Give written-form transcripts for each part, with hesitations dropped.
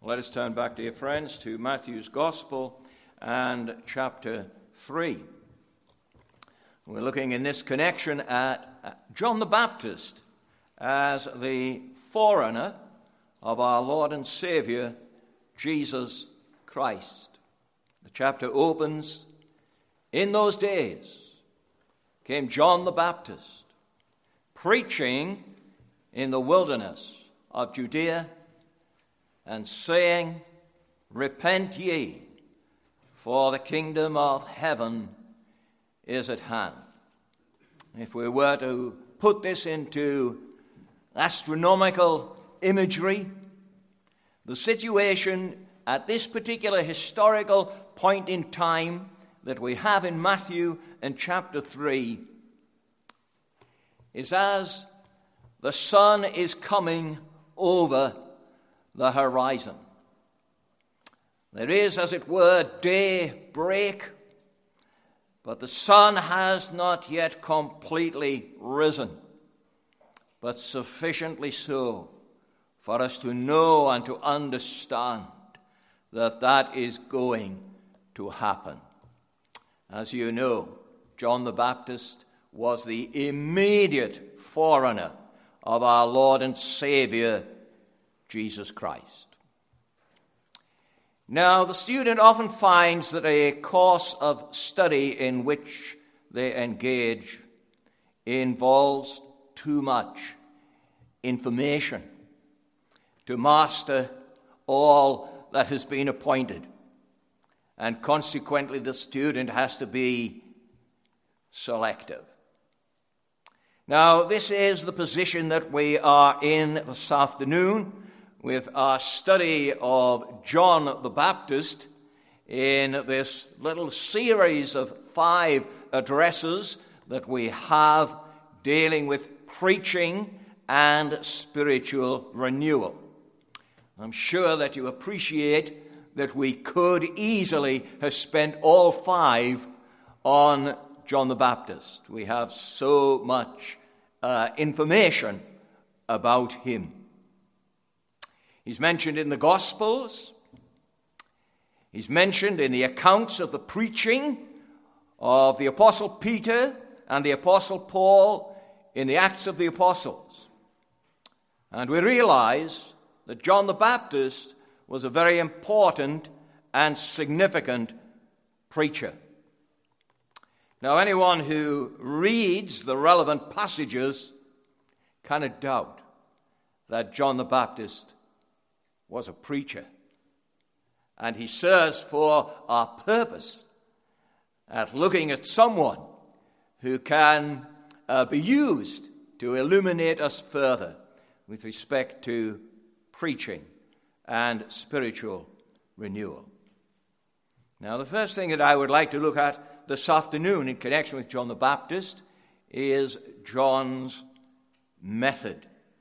Let us turn back, dear friends, to Matthew's Gospel and chapter 3. We're looking in this connection at John the Baptist as the forerunner of our Lord and Savior, Jesus Christ. The chapter opens, "In those days came John the Baptist, preaching in the wilderness of Judea, and saying, Repent ye, for the kingdom of heaven is at hand." If we were to put this into astronomical imagery, the situation at this particular historical point in time that we have in Matthew and chapter 3 is as the sun is coming over the horizon. There is, as it were, daybreak, but the sun has not yet completely risen, but sufficiently so for us to know and to understand that that is going to happen. As you know, John the Baptist was the immediate forerunner of our Lord and Savior, Jesus Christ. Now, the student often finds that a course of study in which they engage involves too much information to master all that has been appointed, and consequently the student has to be selective. Now, this is the position that we are in this afternoon with our study of John the Baptist in this little series of 5 addresses that we have dealing with preaching and spiritual renewal. I'm sure that you appreciate that we could easily have spent all 5 on John the Baptist. We have so much information about him. He's mentioned in the Gospels. He's mentioned in the accounts of the preaching of the Apostle Peter and the Apostle Paul in the Acts of the Apostles. And we realize that John the Baptist was a very important and significant preacher. Now, anyone who reads the relevant passages cannot doubt that John the Baptist was a preacher. And he serves for our purpose at looking at someone who can be used to illuminate us further with respect to preaching and spiritual renewal. Now, the first thing that I would like to look at this afternoon in connection with John the Baptist is John's method.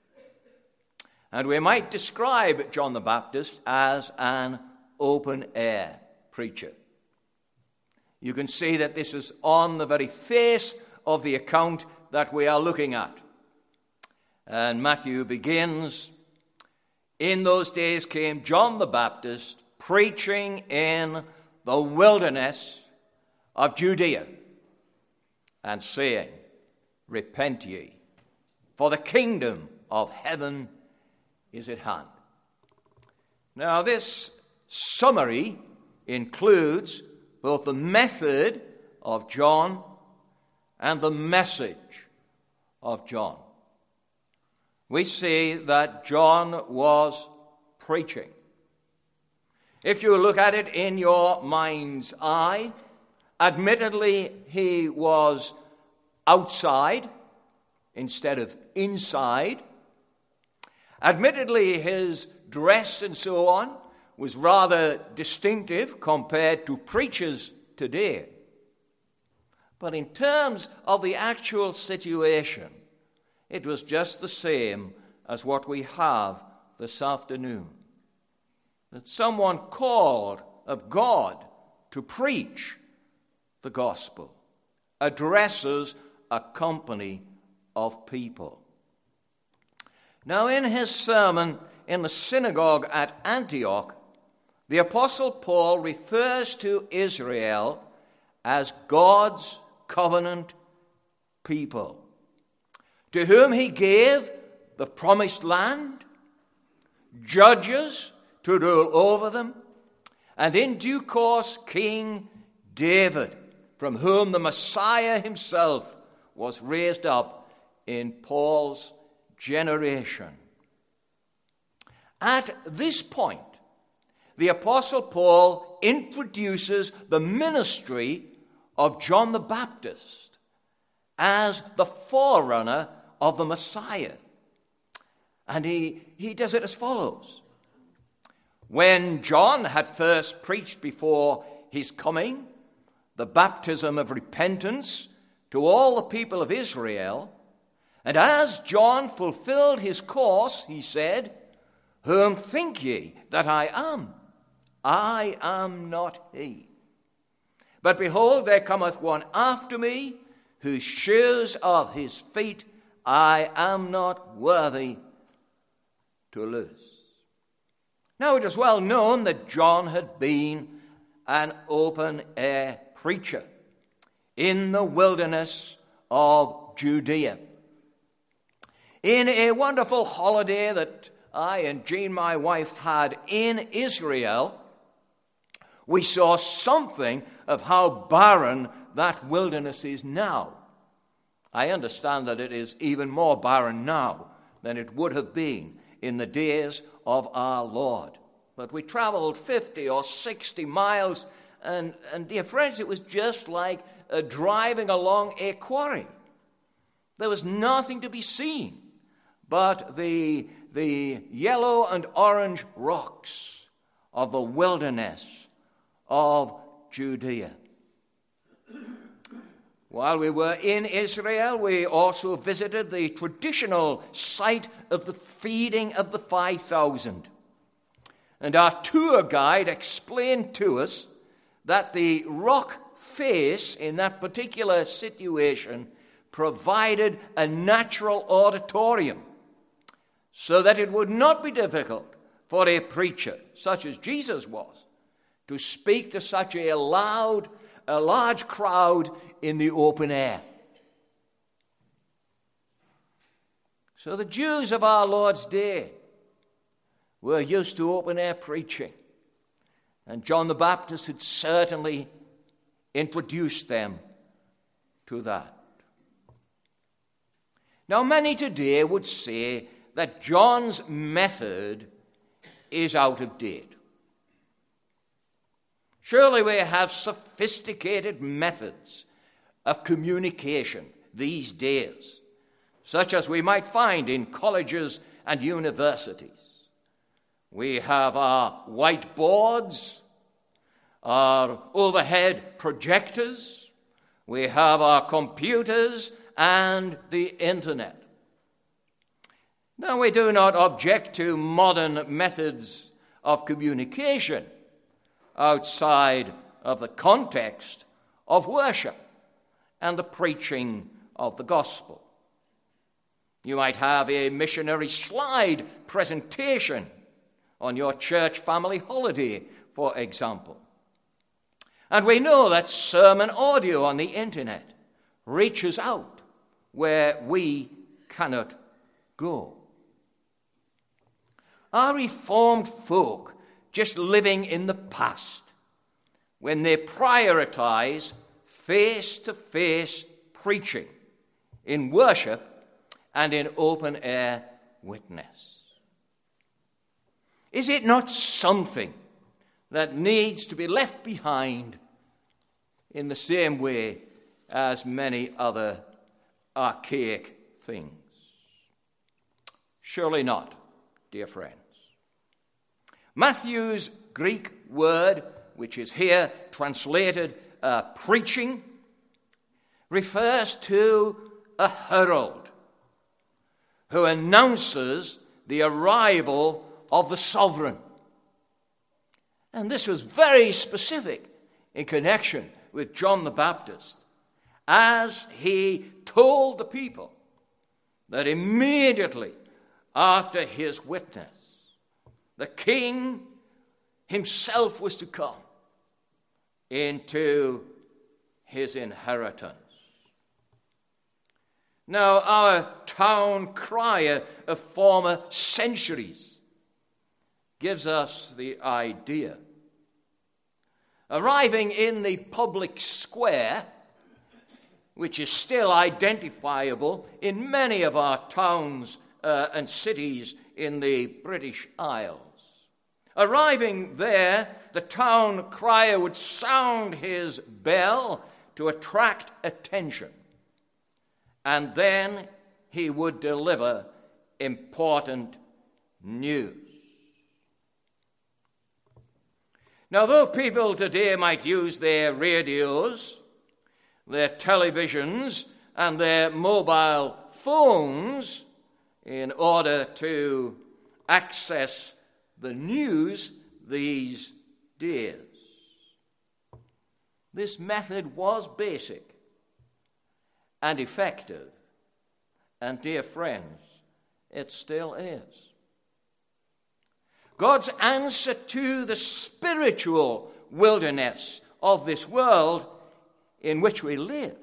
And we might describe John the Baptist as an open-air preacher. You can see that this is on the very face of the account that we are looking at. And Matthew begins, "In those days came John the Baptist, preaching in the wilderness of Judea, and saying, Repent ye, for the kingdom of heaven is at hand." Now, this summary includes both the method of John and the message of John. We see that John was preaching. If you look at it in your mind's eye, admittedly, he was outside instead of inside. Admittedly, his dress and so on was rather distinctive compared to preachers today. But in terms of the actual situation, it was just the same as what we have this afternoon. That someone called of God to preach the gospel addresses a company of people. Now, in his sermon in the synagogue at Antioch, the Apostle Paul refers to Israel as God's covenant people, to whom he gave the promised land, judges to rule over them, and in due course King David, from whom the Messiah himself was raised up in Paul's generation. At this point, the Apostle Paul introduces the ministry of John the Baptist as the forerunner of the Messiah. And he does it as follows. When John had first preached before his coming the baptism of repentance to all the people of Israel, and as John fulfilled his course, he said, "Whom think ye that I am? I am not he. But behold, there cometh one after me, whose shoes of his feet I am not worthy to loose." Now it is well known that John had been an open-air preacher in the wilderness of Judea. In a wonderful holiday that I and Jean, my wife, had in Israel, we saw something of how barren that wilderness is now. I understand that it is even more barren now than it would have been in the days of our Lord. But we traveled 50 or 60 miles, and dear friends, it was just like driving along a quarry. There was nothing to be seen but the yellow and orange rocks of the wilderness of Judea. While we were in Israel, we also visited the traditional site of the feeding of the 5,000. And our tour guide explained to us that the rock face in that particular situation provided a natural auditorium, so that it would not be difficult for a preacher, such as Jesus was, to speak to such a large crowd in the open air. So the Jews of our Lord's day were used to open-air preaching, and John the Baptist had certainly introduced them to that. Now, many today would say that John's method is out of date. Surely we have sophisticated methods of communication these days, such as we might find in colleges and universities. We have our whiteboards, our overhead projectors, we have our computers and the internet. Now, we do not object to modern methods of communication outside of the context of worship and the preaching of the gospel. You might have a missionary slide presentation on your church family holiday, for example. And we know that sermon audio on the internet reaches out where we cannot go. Are Reformed folk just living in the past when they prioritize face-to-face preaching in worship and in open-air witness? Is it not something that needs to be left behind in the same way as many other archaic things? Surely not, dear friends. Matthew's Greek word, which is here translated preaching, refers to a herald who announces the arrival of the sovereign. And this was very specific in connection with John the Baptist, as he told the people that immediately after his witness, the king himself was to come into his inheritance. Now, our town crier of former centuries gives us the idea. Arriving in the public square, which is still identifiable in many of our towns and cities in the British Isles. Arriving there, the town crier would sound his bell to attract attention, and then he would deliver important news. Now, though people today might use their radios, their televisions, and their mobile phones in order to access the news these days, this method was basic and effective, and dear friends, it still is. God's answer to the spiritual wilderness of this world in which we live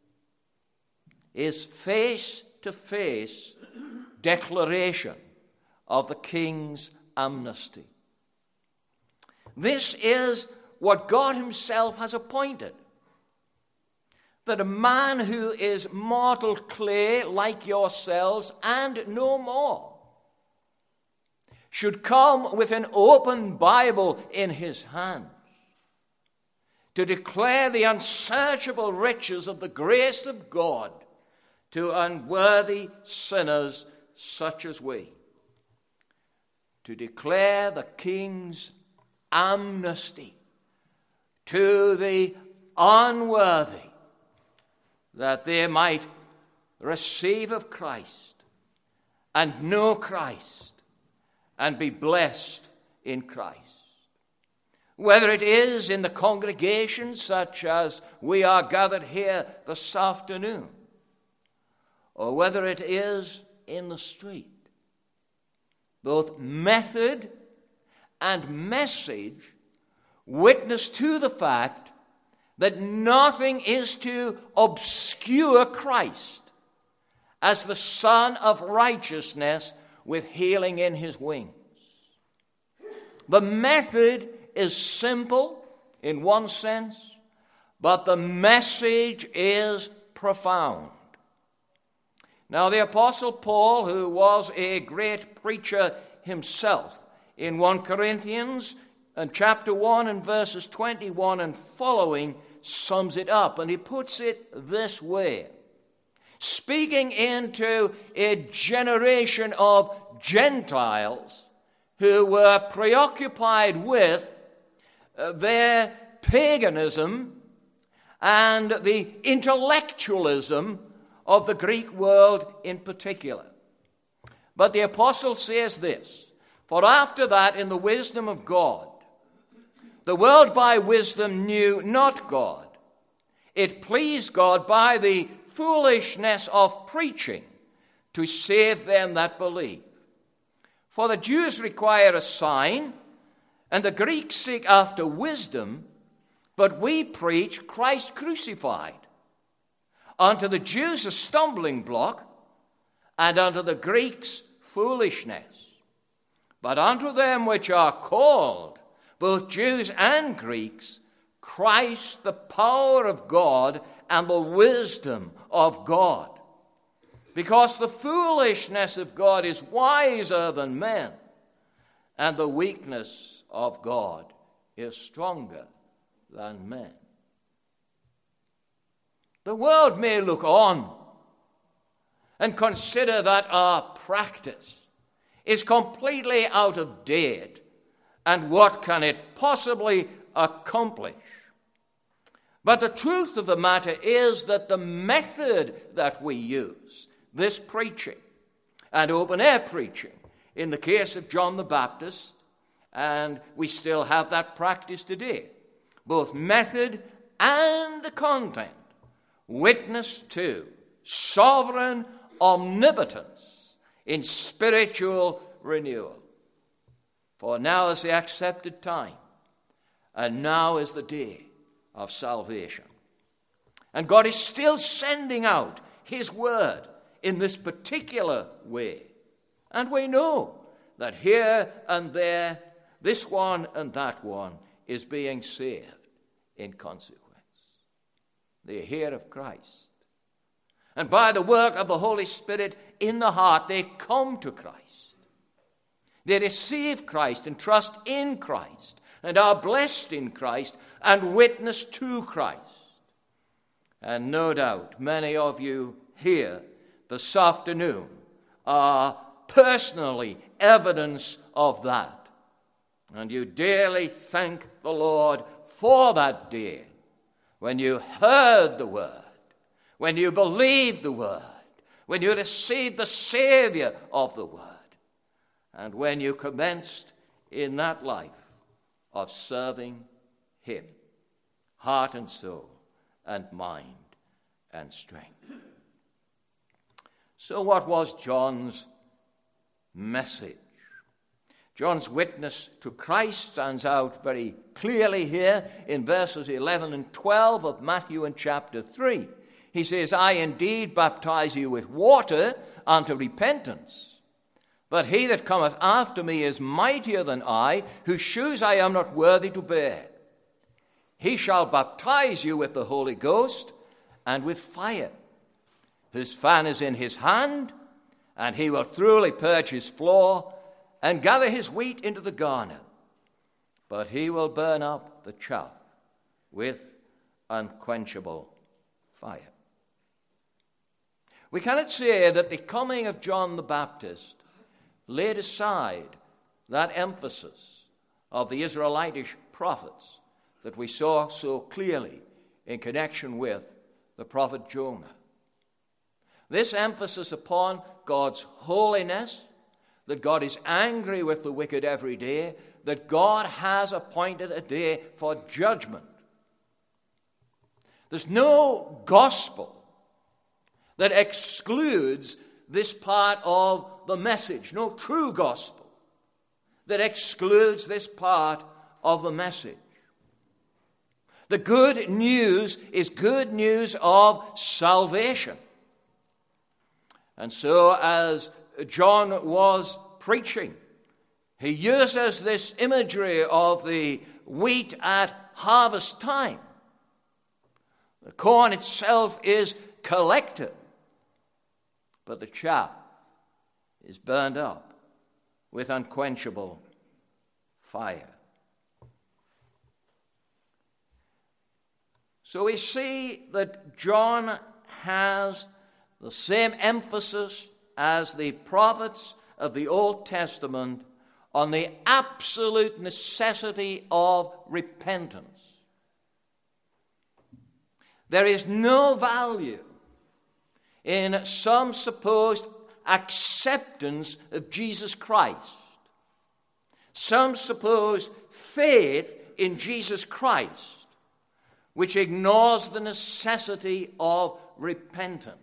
is face-to-face declaration of the King's amnesty. This is what God himself has appointed, that a man who is mortal clay like yourselves and no more should come with an open Bible in his hand to declare the unsearchable riches of the grace of God to unworthy sinners such as we, to declare the King's amnesty to the unworthy, that they might receive of Christ and know Christ and be blessed in Christ. Whether it is in the congregation such as we are gathered here this afternoon, or whether it is in the street, both method and message witness to the fact that nothing is to obscure Christ as the Son of Righteousness with healing in his wings. The method is simple in one sense, but the message is profound. Now, the Apostle Paul, who was a great preacher himself, in 1 Corinthians and chapter 1 and verses 21 and following, sums it up, and he puts it this way. Speaking into a generation of Gentiles who were preoccupied with their paganism and the intellectualism of the Greek world in particular. But the apostle says this, for after that, in the wisdom of God, the world by wisdom knew not God. It pleased God by the foolishness of preaching to save them that believe. For the Jews require a sign, and the Greeks seek after wisdom, but we preach Christ crucified. Unto the Jews a stumbling block, and unto the Greeks foolishness. But unto them which are called, both Jews and Greeks, Christ the power of God and the wisdom of God. Because the foolishness of God is wiser than men, and the weakness of God is stronger than men. The world may look on and consider that our practice is completely out of date, and what can it possibly accomplish? But the truth of the matter is that the method that we use, this preaching and open-air preaching, in the case of John the Baptist, and we still have that practice today, both method and the content, witness to sovereign omnipotence in spiritual renewal. For now is the accepted time, and now is the day of salvation. And God is still sending out his word in this particular way. And we know that here and there, this one and that one is being saved in consequence. They hear of Christ. And by the work of the Holy Spirit in the heart, they come to Christ. They receive Christ and trust in Christ and are blessed in Christ and witness to Christ. And no doubt many of you here this afternoon are personally evidence of that. And you daily thank the Lord for that day when you heard the word, when you believed the word, when you received the Savior of the word, and when you commenced in that life of serving him, heart and soul and mind and strength. So what was John's message? John's witness to Christ stands out very clearly here in verses 11 and 12 of Matthew in chapter 3. He says, I indeed baptize you with water unto repentance, but he that cometh after me is mightier than I, whose shoes I am not worthy to bear. He shall baptize you with the Holy Ghost and with fire. His fan is in his hand, and he will thoroughly purge his floor and gather his wheat into the garner. But he will burn up the chaff with unquenchable fire. We cannot say that the coming of John the Baptist laid aside that emphasis of the Israelitish prophets that we saw so clearly in connection with the prophet Jonah. This emphasis upon God's holiness, that God is angry with the wicked every day, that God has appointed a day for judgment. There's no gospel that excludes this part of the message, no true gospel that excludes this part of the message. The good news is good news of salvation. And so as John was preaching, he uses this imagery of the wheat at harvest time. The corn itself is collected, but the chaff is burned up with unquenchable fire. So we see that John has the same emphasis as the prophets of the Old Testament on the absolute necessity of repentance. There is no value in some supposed acceptance of Jesus Christ, some supposed faith in Jesus Christ, which ignores the necessity of repentance.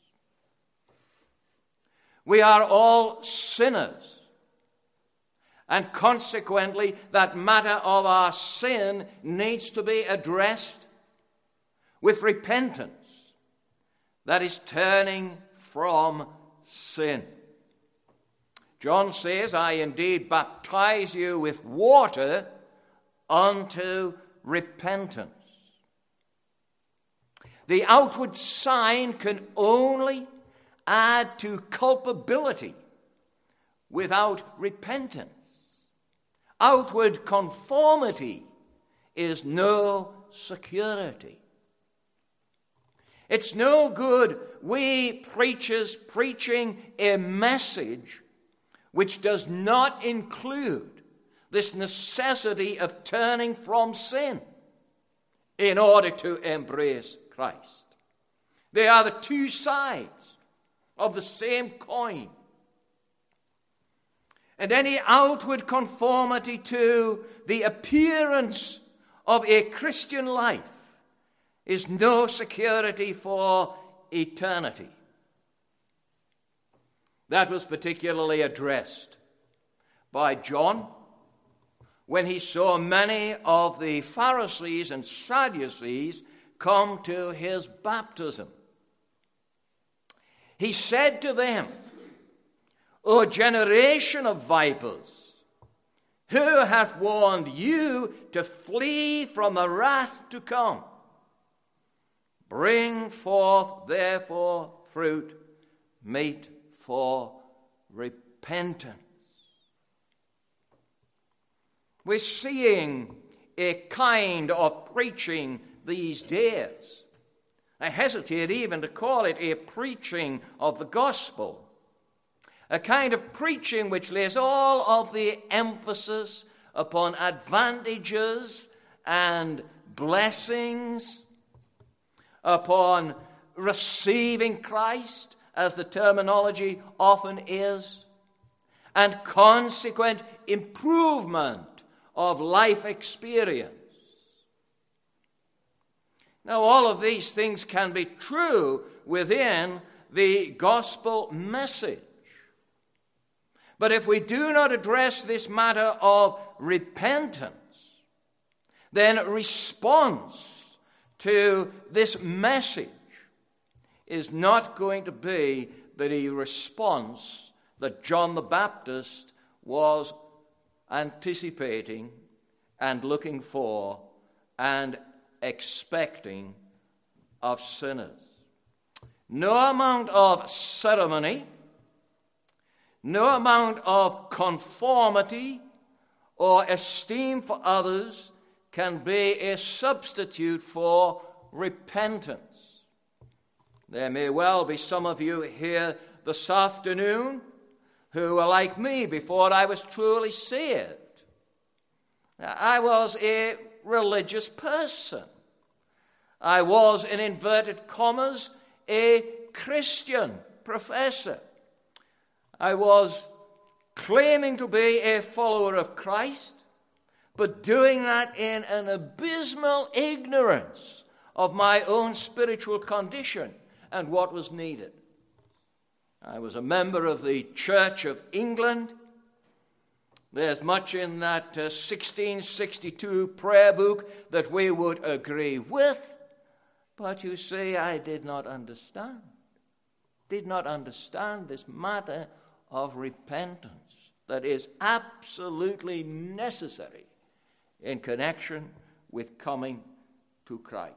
We are all sinners, and consequently, that matter of our sin needs to be addressed with repentance. That is turning from sin. John says, I indeed baptize you with water unto repentance. The outward sign can only add to culpability without repentance. Outward conformity is no security. It's no good we preachers preaching a message which does not include this necessity of turning from sin in order to embrace Christ. They are the two sides of the same coin. And any outward conformity to the appearance of a Christian life is no security for eternity. That was particularly addressed by John when he saw many of the Pharisees and Sadducees come to his baptism. He said to them, O generation of vipers, who hath warned you to flee from the wrath to come? Bring forth therefore fruit meet for repentance. We're seeing a kind of preaching these days. I hesitate even to call it a preaching of the gospel. A kind of preaching which lays all of the emphasis upon advantages and blessings, upon receiving Christ, as the terminology often is, and consequent improvement of life experience. Now, all of these things can be true within the gospel message. But if we do not address this matter of repentance, then response to this message is not going to be the response that John the Baptist was anticipating and looking for and expecting of sinners. No amount of ceremony, no amount of conformity or esteem for others can be a substitute for repentance. There may well be some of you here this afternoon who were like me before I was truly saved. I was a religious person. I was, in inverted commas, a Christian professor. I was claiming to be a follower of Christ, but doing that in an abysmal ignorance of my own spiritual condition and what was needed. I was a member of the Church of England. There's much in that 1662 prayer book that we would agree with, but you see, I did not understand this matter of repentance that is absolutely necessary in connection with coming to Christ.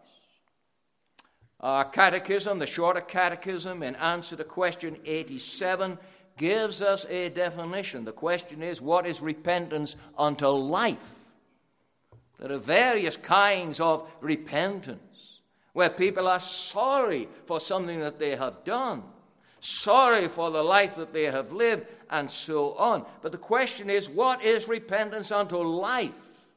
Our catechism, the Shorter Catechism, in answer to question 87, gives us a definition. The question is, what is repentance unto life? There are various kinds of repentance, where people are sorry for something that they have done, sorry for the life that they have lived, and so on. But the question is, what is repentance unto life?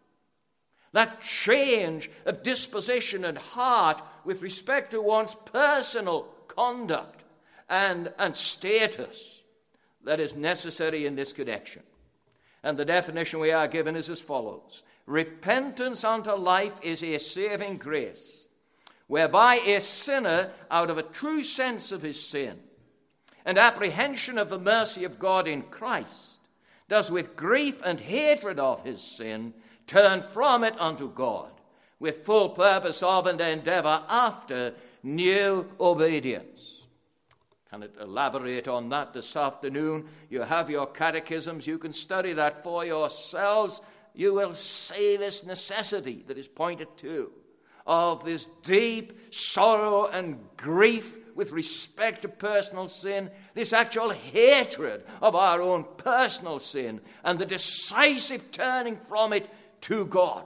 That change of disposition and heart with respect to one's personal conduct and status that is necessary in this connection. And the definition we are given is as follows. Repentance unto life is a saving grace, whereby a sinner, out of a true sense of his sin and apprehension of the mercy of God in Christ, does with grief and hatred of his sin turn from it unto God, with full purpose of and endeavor after new obedience. Can it elaborate on that this afternoon? You have your catechisms. You can study that for yourselves. You will see this necessity that is pointed to, of this deep sorrow and grief with respect to personal sin, this actual hatred of our own personal sin, and the decisive turning from it to God.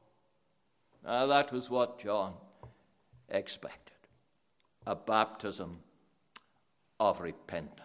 Now, that was what John expected, a baptism of repentance.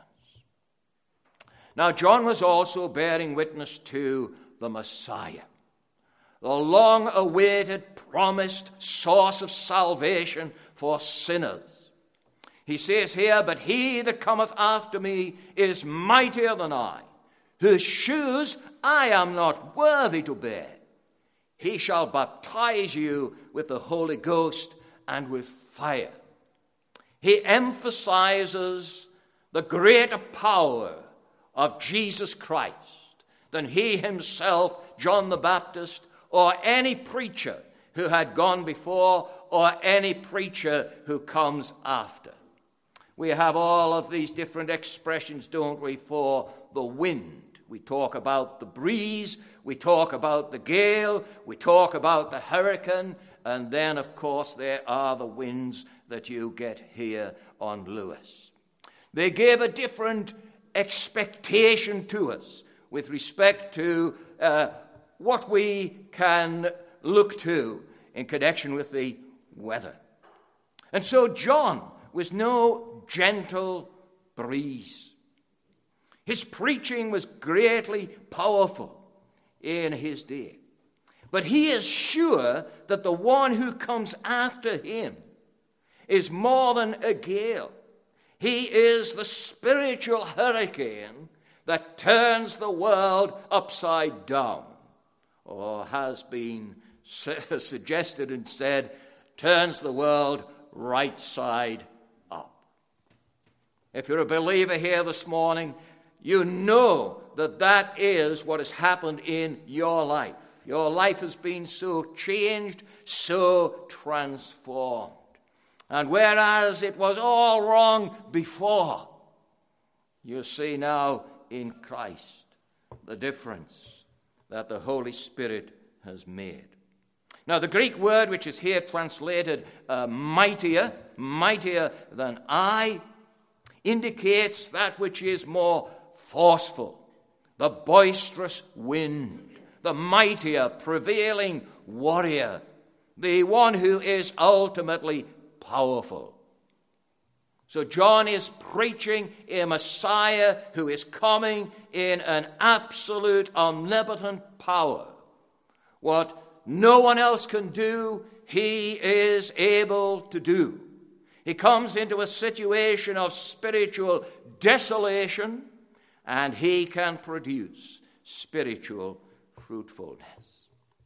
Now, John was also bearing witness to the Messiah, the long-awaited, promised source of salvation for sinners. He says here, but he that cometh after me is mightier than I, whose shoes I am not worthy to bear. He shall baptize you with the Holy Ghost and with fire. He emphasizes the greater power of Jesus Christ, than he himself, John the Baptist, or any preacher who had gone before, or any preacher who comes after. We have all of these different expressions, don't we, for the wind. We talk about the breeze, we talk about the gale, we talk about the hurricane, and then, of course, there are the winds that you get here on Lewis. They give a different expectation to us with respect to what we can look to in connection with the weather. And so John was no gentle breeze. His preaching was greatly powerful in his day. But he is sure that the one who comes after him is more than a gale. He is the spiritual hurricane that turns the world upside down, or has been suggested and said, turns the world right side up. If you're a believer here this morning, you know that that is what has happened in your life. Your life has been so changed, so transformed. And whereas it was all wrong before, you see now in Christ the difference that the Holy Spirit has made. Now, the Greek word which is here translated mightier than I, indicates that which is more forceful, the boisterous wind, the mightier, prevailing warrior, the one who is ultimately powerful. So John is preaching a Messiah who is coming in an absolute omnipotent power. What no one else can do, he is able to do. He comes into a situation of spiritual desolation, and he can produce spiritual fruitfulness.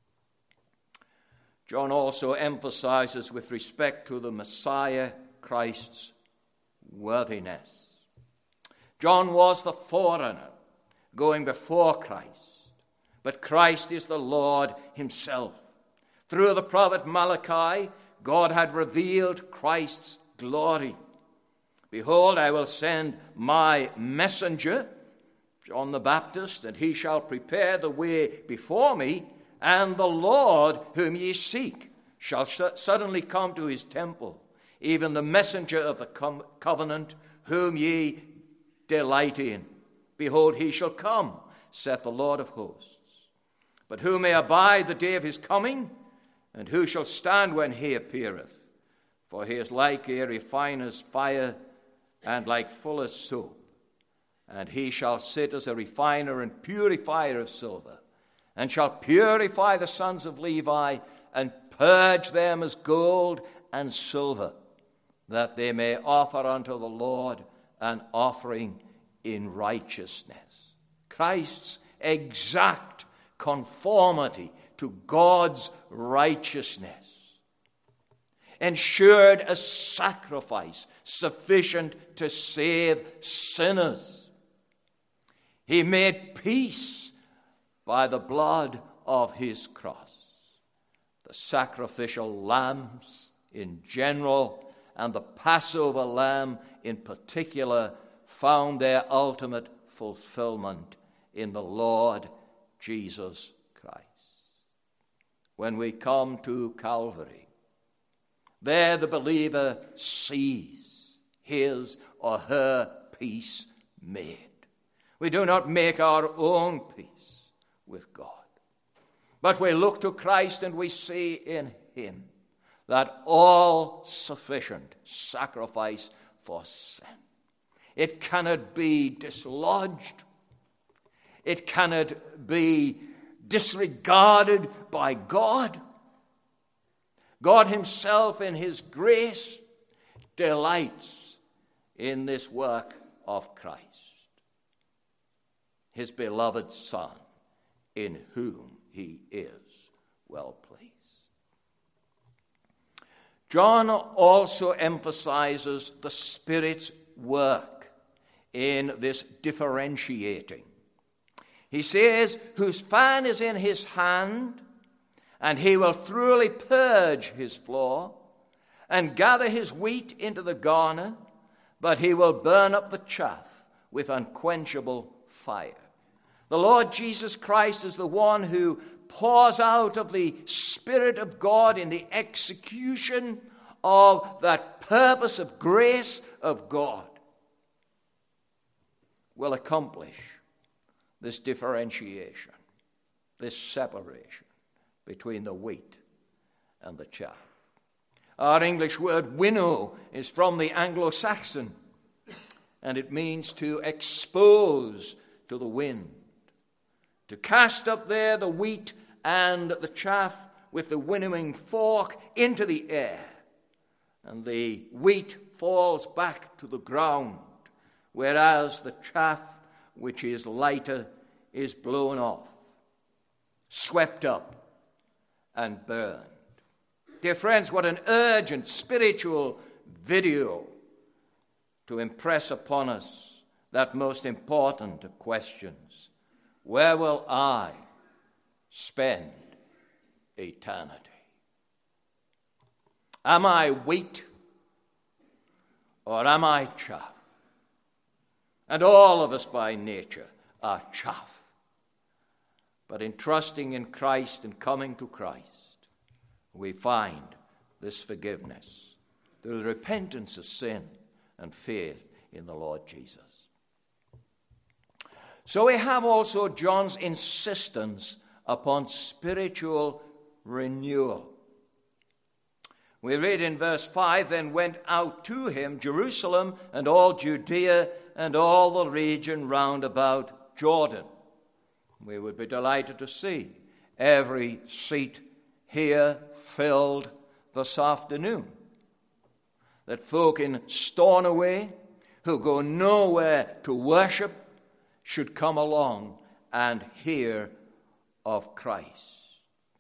John also emphasizes with respect to the Messiah, Christ's worthiness. John was the forerunner going before Christ, but Christ is the Lord himself. Through the prophet Malachi, God had revealed Christ's glory. Behold, I will send my messenger, John the Baptist, and he shall prepare the way before me, and the Lord whom ye seek shall suddenly come to his temple, even the messenger of the covenant whom ye delight in. Behold, he shall come, saith the Lord of hosts. But who may abide the day of his coming? And who shall stand when he appeareth? For he is like a refiner's fire, and like fuller's soap. And he shall sit as a refiner and purifier of silver, and shall purify the sons of Levi, and purge them as gold and silver, that they may offer unto the Lord an offering in righteousness. Christ's exact conformity to God's righteousness ensured a sacrifice sufficient to save sinners. He made peace by the blood of his cross. The sacrificial lambs in general and the Passover lamb in particular found their ultimate fulfillment in the Lord Jesus Christ. When we come to Calvary, there the believer sees his or her peace made. We do not make our own peace with God, but we look to Christ and we see in him that all-sufficient sacrifice for sin. It cannot be dislodged. It cannot be disregarded by God. God himself in his grace delights in this work of Christ, his beloved Son, in whom he is well pleased. John also emphasizes the Spirit's work in this differentiating. He says, whose fan is in his hand, and he will thoroughly purge his floor, and gather his wheat into the garner, but he will burn up the chaff with unquenchable fire. The Lord Jesus Christ is the one who pours out of the Spirit of God in the execution of that purpose of grace of God, will accomplish this differentiation, this separation between the wheat and the chaff. Our English word winnow is from the Anglo-Saxon, and it means to expose to the wind, to cast up there the wheat and the chaff with the winnowing fork into the air, and the wheat falls back to the ground, whereas the chaff, which is lighter, is blown off, swept up, and burned. Dear friends, what an urgent spiritual video to impress upon us that most important of questions. Where will I spend eternity? Am I wheat or am I chaff? And all of us by nature are chaff. But in trusting in Christ and coming to Christ, we find this forgiveness through the repentance of sin and faith in the Lord Jesus. So we have also John's insistence upon spiritual renewal. We read in verse 5, then went out to him Jerusalem and all Judea and all the region round about Jordan. We would be delighted to see every seat here filled this afternoon. That folk in Stornoway who go nowhere to worship should come along and hear of Christ.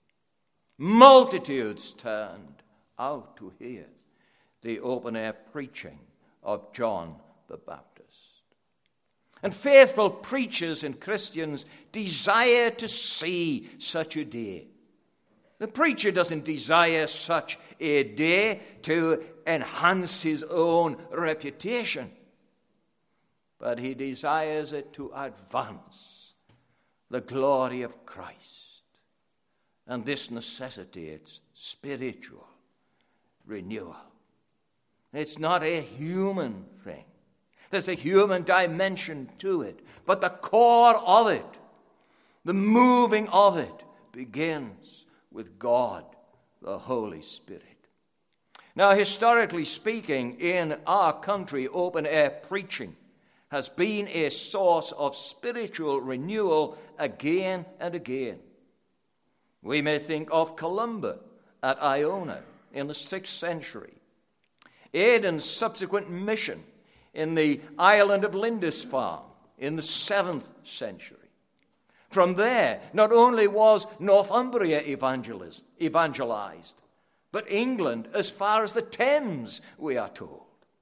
Multitudes turned out to hear the open-air preaching of John the Baptist. And faithful preachers and Christians desire to see such a day. The preacher doesn't desire such a day to enhance his own reputation, but he desires it to advance the glory of Christ. And this necessitates spiritual renewal. It's not a human thing. There's a human dimension to it, but the core of it, the moving of it, begins with God, the Holy Spirit. Now, historically speaking, in our country, open-air preaching has been a source of spiritual renewal again and again. We may think of Columba at Iona in the 6th century, Aidan's subsequent mission in the island of Lindisfarne in the 7th century. From there, not only was Northumbria evangelized, but England as far as the Thames, we are told.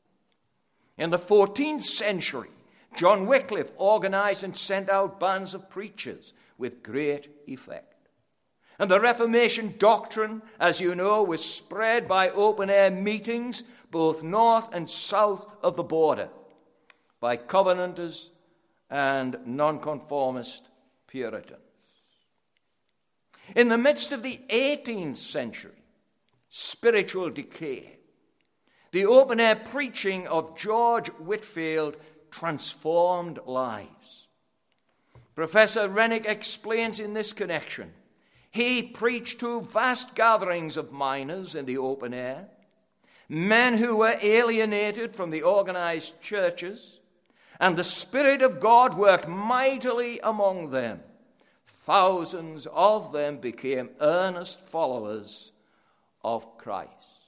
In the 14th century, John Wycliffe organized and sent out bands of preachers with great effect. And the Reformation doctrine, as you know, was spread by open-air meetings both north and south of the border by Covenanters and nonconformist Puritans. In the midst of the 18th century, spiritual decay, the open-air preaching of George Whitefield transformed lives. Professor Rennick explains in this connection, he preached to vast gatherings of miners in the open air, men who were alienated from the organized churches, and the Spirit of God worked mightily among them. Thousands of them became earnest followers of Christ.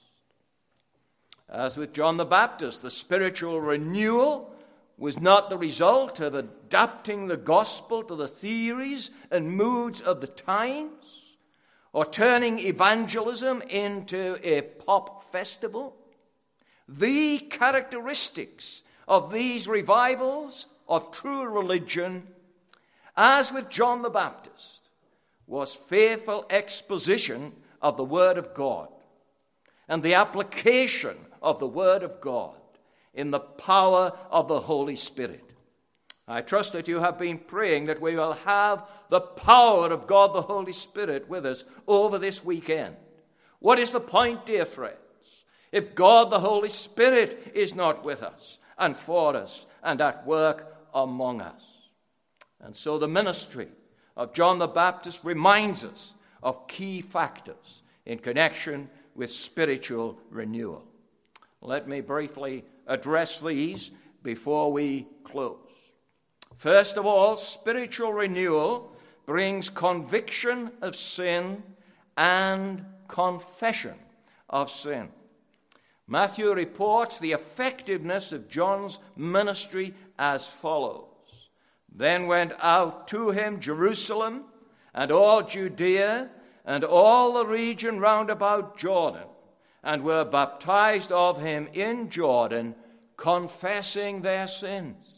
As with John the Baptist, the spiritual renewal was not the result of adapting the gospel to the theories and moods of the times, or turning evangelism into a pop festival. The characteristics of these revivals of true religion as with John the Baptist, was faithful exposition of the Word of God and the application of the Word of God in the power of the Holy Spirit. I trust that you have been praying that we will have the power of God the Holy Spirit with us over this weekend. What is the point, dear friends? If God the Holy Spirit is not with us and for us and at work among us. And so the ministry of John the Baptist reminds us of key factors in connection with spiritual renewal. Let me briefly address these before we close. First of all, spiritual renewal brings conviction of sin and confession of sin. Matthew reports the effectiveness of John's ministry as follows. Then went out to him Jerusalem and all Judea and all the region round about Jordan, and were baptized of him in Jordan, confessing their sins.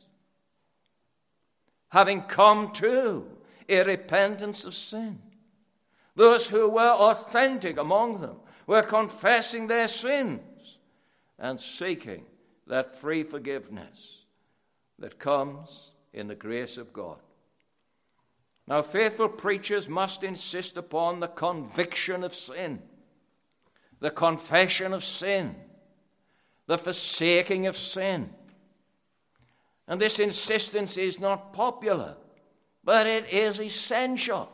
Having come to a repentance of sin. Those who were authentic among them were confessing their sins and seeking that free forgiveness that comes in the grace of God. Now, faithful preachers must insist upon the conviction of sin, the confession of sin, the forsaking of sin. And this insistence is not popular, but it is essential.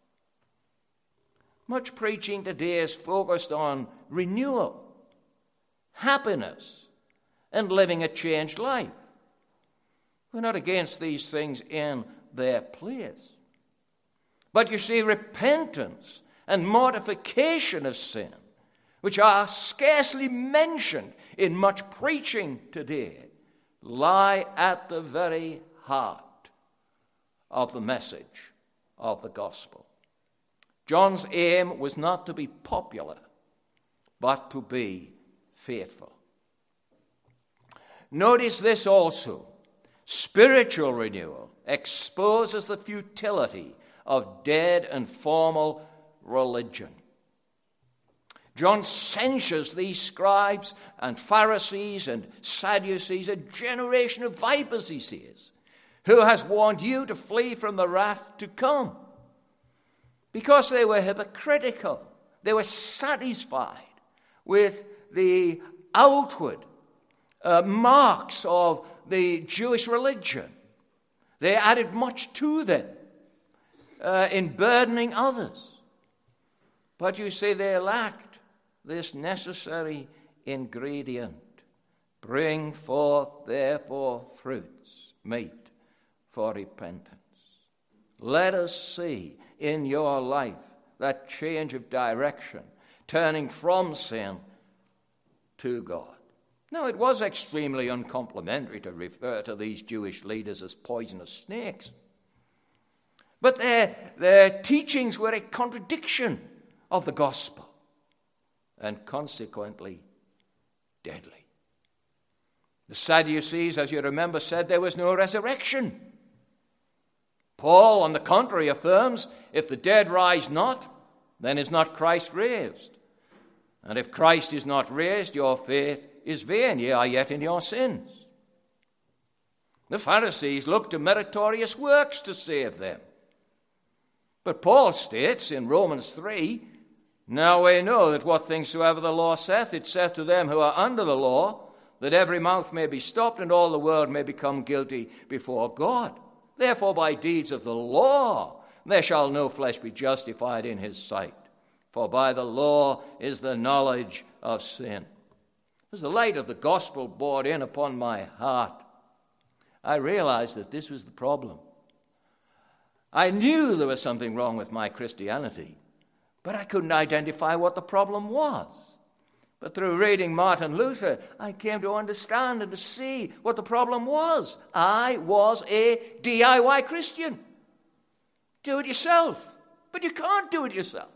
Much preaching today is focused on renewal, happiness, and living a changed life. We're not against these things in their place. But you see, repentance and mortification of sin, which are scarcely mentioned in much preaching today, lie at the very heart of the message of the gospel. John's aim was not to be popular, but to be faithful. Notice this also. Spiritual renewal exposes the futility of dead and formal religion. John censures these scribes and Pharisees and Sadducees, a generation of vipers, he says, who has warned you to flee from the wrath to come. Because they were hypocritical. They were satisfied with the outward marks of the Jewish religion. They added much to them in burdening others. But you see, they lacked this necessary ingredient. Bring forth, therefore, fruits meet for repentance. Let us see in your life that change of direction, turning from sin to God. Now, it was extremely uncomplimentary to refer to these Jewish leaders as poisonous snakes. But their teachings were a contradiction of the gospel and consequently deadly. The Sadducees, as you remember, said there was no resurrection. Paul, on the contrary, affirms, if the dead rise not, then is not Christ raised. And if Christ is not raised, your faith is vain, ye are yet in your sins. The Pharisees looked to meritorious works to save them. But Paul states in Romans 3, now we know that what things soever the law saith, it saith to them who are under the law, that every mouth may be stopped and all the world may become guilty before God. Therefore by deeds of the law there shall no flesh be justified in his sight. For by the law is the knowledge of sin. As the light of the gospel poured in upon my heart, I realized that this was the problem. I knew there was something wrong with my Christianity, but I couldn't identify what the problem was. But through reading Martin Luther, I came to understand and to see what the problem was. I was a DIY Christian. Do it yourself. But you can't do it yourself.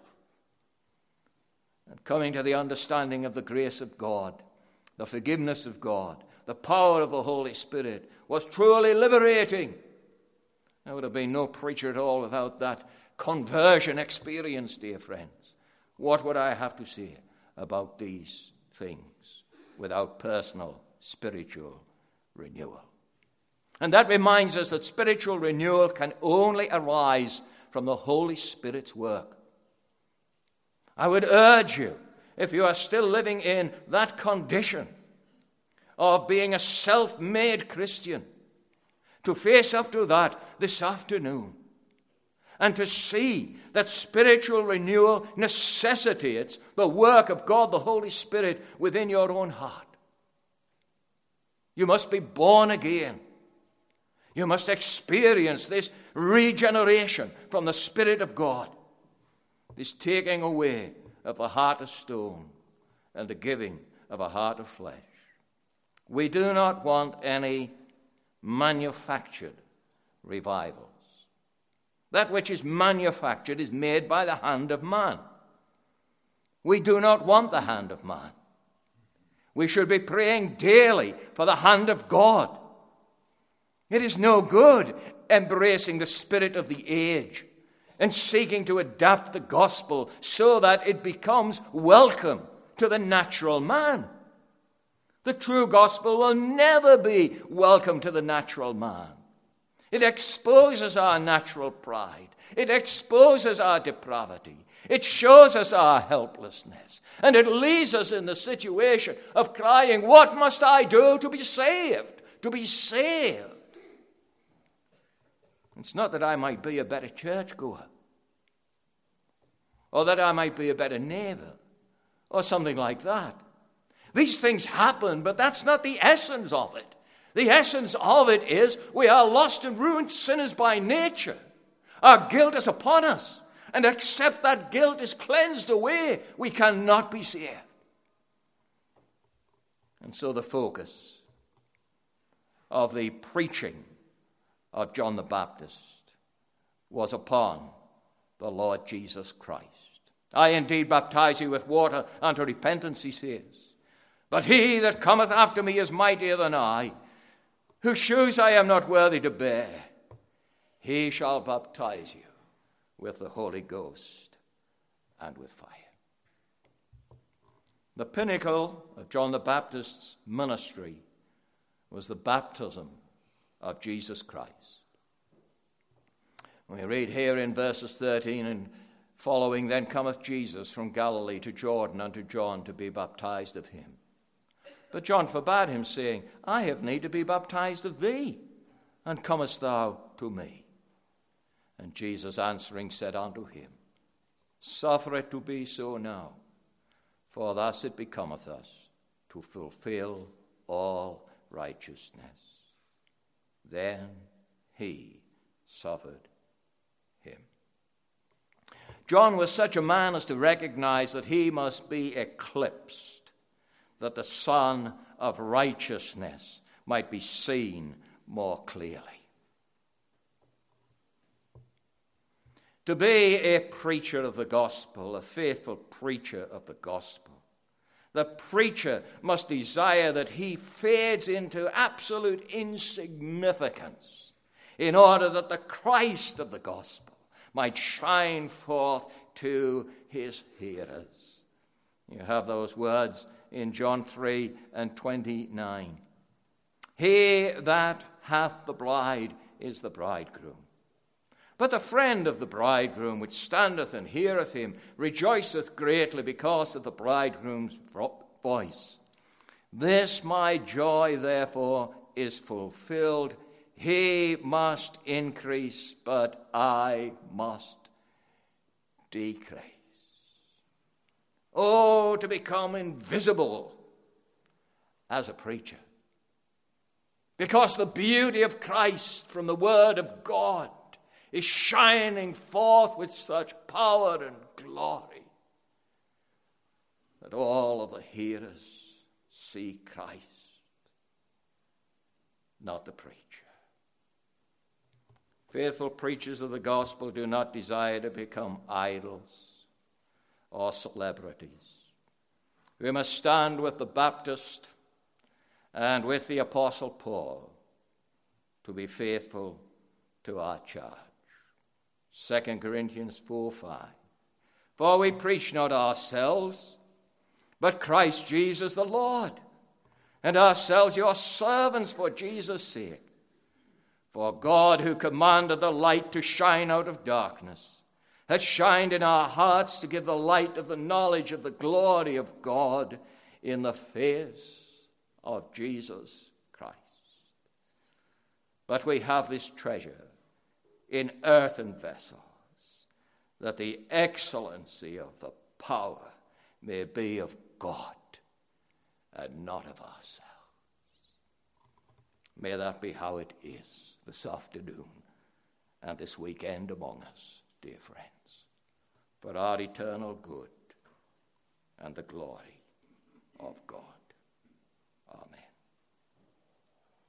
And coming to the understanding of the grace of God, the forgiveness of God, the power of the Holy Spirit was truly liberating There would have been no preacher at all without that conversion experience, dear friends. What would I have to say about these things without personal spiritual renewal? And that reminds us that spiritual renewal can only arise from the Holy Spirit's work. I would urge you, if you are still living in that condition of being a self-made Christian, to face up to that this afternoon and to see that spiritual renewal necessitates the work of God the Holy Spirit within your own heart. You must be born again. You must experience this regeneration from the Spirit of God, this taking away of the heart of stone and the giving of a heart of flesh. We do not want any manufactured revivals. That which is manufactured is made by the hand of man. We do not want the hand of man. We should be praying daily for the hand of God. It is no good embracing the spirit of the age and seeking to adapt the gospel so that it becomes welcome to the natural man. The true gospel will never be welcome to the natural man. It exposes our natural pride. It exposes our depravity. It shows us our helplessness. And it leaves us in the situation of crying, what must I do to be saved? To be saved. It's not that I might be a better churchgoer, or that I might be a better neighbor, or something like that. These things happen, but that's not the essence of it. The essence of it is we are lost and ruined sinners by nature. Our guilt is upon us, and except that guilt is cleansed away, we cannot be saved. And so the focus of the preaching of John the Baptist was upon the Lord Jesus Christ. I indeed baptize you with water unto repentance, he says. But he that cometh after me is mightier than I, whose shoes I am not worthy to bear. He shall baptize you with the Holy Ghost and with fire. The pinnacle of John the Baptist's ministry was the baptism of Jesus Christ. We read here in verses 13 and following, then cometh Jesus from Galilee to Jordan unto John to be baptized of him. But John forbade him, saying, I have need to be baptized of thee, and comest thou to me? And Jesus answering said unto him, suffer it to be so now, for thus it becometh us to fulfill all righteousness. Then he suffered him. John was such a man as to recognize that he must be eclipsed, that the sun of righteousness might be seen more clearly. To be a preacher of the gospel, a faithful preacher of the gospel, the preacher must desire that he fades into absolute insignificance in order that the Christ of the gospel might shine forth to his hearers. You have those words in John 3 and 29. He that hath the bride is the bridegroom. But the friend of the bridegroom, which standeth and heareth him, rejoiceth greatly because of the bridegroom's voice. This my joy, therefore, is fulfilled. He must increase, but I must decrease. Oh, to become invisible as a preacher. Because the beauty of Christ from the Word of God is shining forth with such power and glory that all of the hearers see Christ, not the preacher. Faithful preachers of the gospel do not desire to become idols or celebrities. We must stand with the Baptist and with the Apostle Paul to be faithful to our charge. 2 Corinthians 4:5. For we preach not ourselves, but Christ Jesus the Lord, and ourselves your servants for Jesus' sake. For God, who commanded the light to shine out of darkness, has shined in our hearts to give the light of the knowledge of the glory of God in the face of Jesus Christ. But we have this treasure in earthen vessels, that the excellency of the power may be of God and not of ourselves. May that be how it is this afternoon and this weekend among us, dear friends, for our eternal good and the glory of God. Amen.